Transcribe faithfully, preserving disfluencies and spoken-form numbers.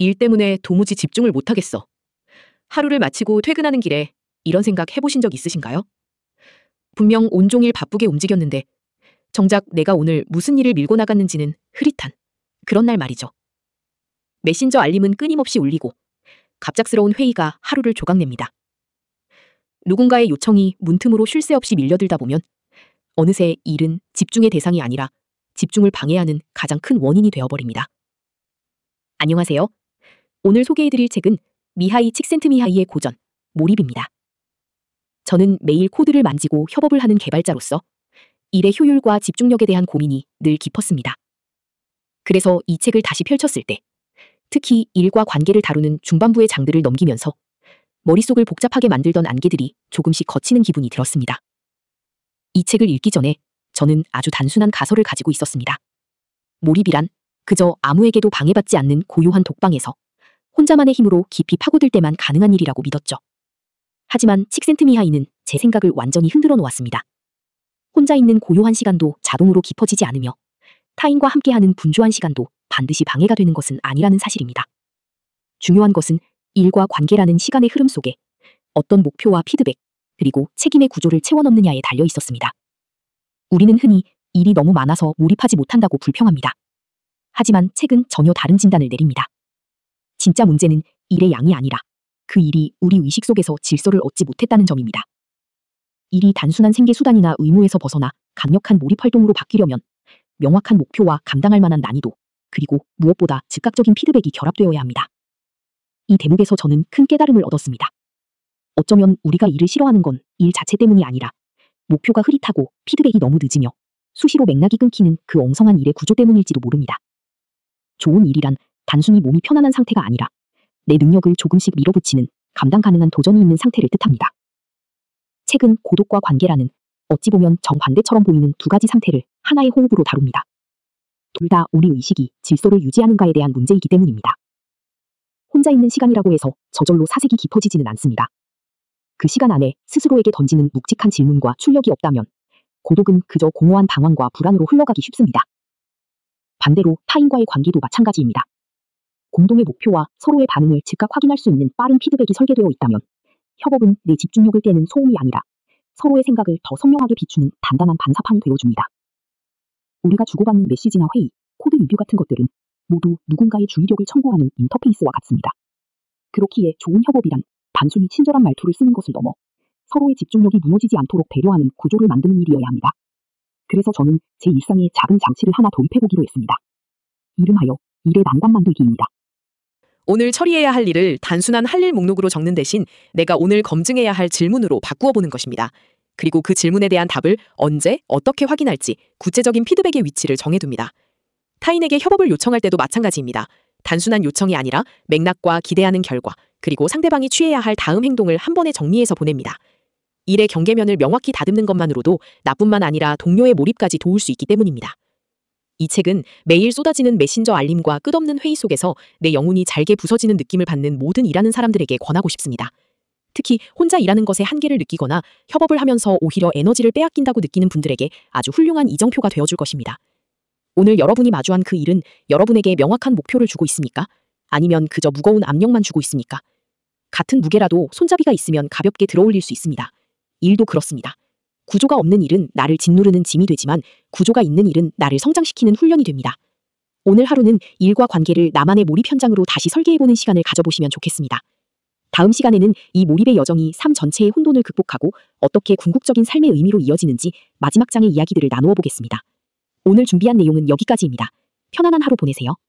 일 때문에 도무지 집중을 못하겠어. 하루를 마치고 퇴근하는 길에 이런 생각 해보신 적 있으신가요? 분명 온종일 바쁘게 움직였는데 정작 내가 오늘 무슨 일을 밀고 나갔는지는 흐릿한 그런 날 말이죠. 메신저 알림은 끊임없이 울리고 갑작스러운 회의가 하루를 조각냅니다. 누군가의 요청이 문틈으로 쉴 새 없이 밀려들다 보면 어느새 일은 집중의 대상이 아니라 집중을 방해하는 가장 큰 원인이 되어버립니다. 안녕하세요. 오늘 소개해드릴 책은 미하이 칙센트미하이의 고전, 몰입입니다. 저는 매일 코드를 만지고 협업을 하는 개발자로서 일의 효율과 집중력에 대한 고민이 늘 깊었습니다. 그래서 이 책을 다시 펼쳤을 때 특히 일과 관계를 다루는 중반부의 장들을 넘기면서 머릿속을 복잡하게 만들던 안개들이 조금씩 걷히는 기분이 들었습니다. 이 책을 읽기 전에 저는 아주 단순한 가설을 가지고 있었습니다. 몰입이란 그저 아무에게도 방해받지 않는 고요한 독방에서 혼자만의 힘으로 깊이 파고들 때만 가능한 일이라고 믿었죠. 하지만 칙센트미하이는 제 생각을 완전히 흔들어 놓았습니다. 혼자 있는 고요한 시간도 자동으로 깊어지지 않으며 타인과 함께하는 분주한 시간도 반드시 방해가 되는 것은 아니라는 사실입니다. 중요한 것은 일과 관계라는 시간의 흐름 속에 어떤 목표와 피드백, 그리고 책임의 구조를 채워넣느냐에 달려 있었습니다. 우리는 흔히 일이 너무 많아서 몰입하지 못한다고 불평합니다. 하지만 책은 전혀 다른 진단을 내립니다. 진짜 문제는 일의 양이 아니라 그 일이 우리 의식 속에서 질서를 얻지 못했다는 점입니다. 일이 단순한 생계수단이나 의무에서 벗어나 강력한 몰입활동으로 바뀌려면 명확한 목표와 감당할 만한 난이도, 그리고 무엇보다 즉각적인 피드백이 결합되어야 합니다. 이 대목에서 저는 큰 깨달음을 얻었습니다. 어쩌면 우리가 일을 싫어하는 건 일 자체 때문이 아니라 목표가 흐릿하고 피드백이 너무 늦으며 수시로 맥락이 끊기는 그 엉성한 일의 구조 때문일지도 모릅니다. 좋은 일이란 단순히 몸이 편안한 상태가 아니라 내 능력을 조금씩 밀어붙이는 감당 가능한 도전이 있는 상태를 뜻합니다. 책은 고독과 관계라는 어찌 보면 정반대처럼 보이는 두 가지 상태를 하나의 호흡으로 다룹니다. 둘 다 우리 의식이 질서를 유지하는가에 대한 문제이기 때문입니다. 혼자 있는 시간이라고 해서 저절로 사색이 깊어지지는 않습니다. 그 시간 안에 스스로에게 던지는 묵직한 질문과 출력이 없다면 고독은 그저 공허한 방황과 불안으로 흘러가기 쉽습니다. 반대로 타인과의 관계도 마찬가지입니다. 공동의 목표와 서로의 반응을 즉각 확인할 수 있는 빠른 피드백이 설계되어 있다면 협업은 내 집중력을 깨는 소음이 아니라 서로의 생각을 더 선명하게 비추는 단단한 반사판이 되어줍니다. 우리가 주고받는 메시지나 회의, 코드 리뷰 같은 것들은 모두 누군가의 주의력을 청구하는 인터페이스와 같습니다. 그렇기에 좋은 협업이란 단순히 친절한 말투를 쓰는 것을 넘어 서로의 집중력이 무너지지 않도록 배려하는 구조를 만드는 일이어야 합니다. 그래서 저는 제 일상에 작은 장치를 하나 도입해보기로 했습니다. 이름하여 일의 난관 만들기입니다. 오늘 처리해야 할 일을 단순한 할 일 목록으로 적는 대신 내가 오늘 검증해야 할 질문으로 바꾸어 보는 것입니다. 그리고 그 질문에 대한 답을 언제, 어떻게 확인할지 구체적인 피드백의 위치를 정해둡니다. 타인에게 협업을 요청할 때도 마찬가지입니다. 단순한 요청이 아니라 맥락과 기대하는 결과, 그리고 상대방이 취해야 할 다음 행동을 한 번에 정리해서 보냅니다. 일의 경계면을 명확히 다듬는 것만으로도 나뿐만 아니라 동료의 몰입까지 도울 수 있기 때문입니다. 이 책은 매일 쏟아지는 메신저 알림과 끝없는 회의 속에서 내 영혼이 잘게 부서지는 느낌을 받는 모든 일하는 사람들에게 권하고 싶습니다. 특히 혼자 일하는 것에 한계를 느끼거나 협업을 하면서 오히려 에너지를 빼앗긴다고 느끼는 분들에게 아주 훌륭한 이정표가 되어줄 것입니다. 오늘 여러분이 마주한 그 일은 여러분에게 명확한 목표를 주고 있습니까? 아니면 그저 무거운 압력만 주고 있습니까? 같은 무게라도 손잡이가 있으면 가볍게 들어올릴 수 있습니다. 일도 그렇습니다. 구조가 없는 일은 나를 짓누르는 짐이 되지만 구조가 있는 일은 나를 성장시키는 훈련이 됩니다. 오늘 하루는 일과 관계를 나만의 몰입 현장으로 다시 설계해보는 시간을 가져보시면 좋겠습니다. 다음 시간에는 이 몰입의 여정이 삶 전체의 혼돈을 극복하고 어떻게 궁극적인 삶의 의미로 이어지는지 마지막 장의 이야기들을 나누어 보겠습니다. 오늘 준비한 내용은 여기까지입니다. 편안한 하루 보내세요.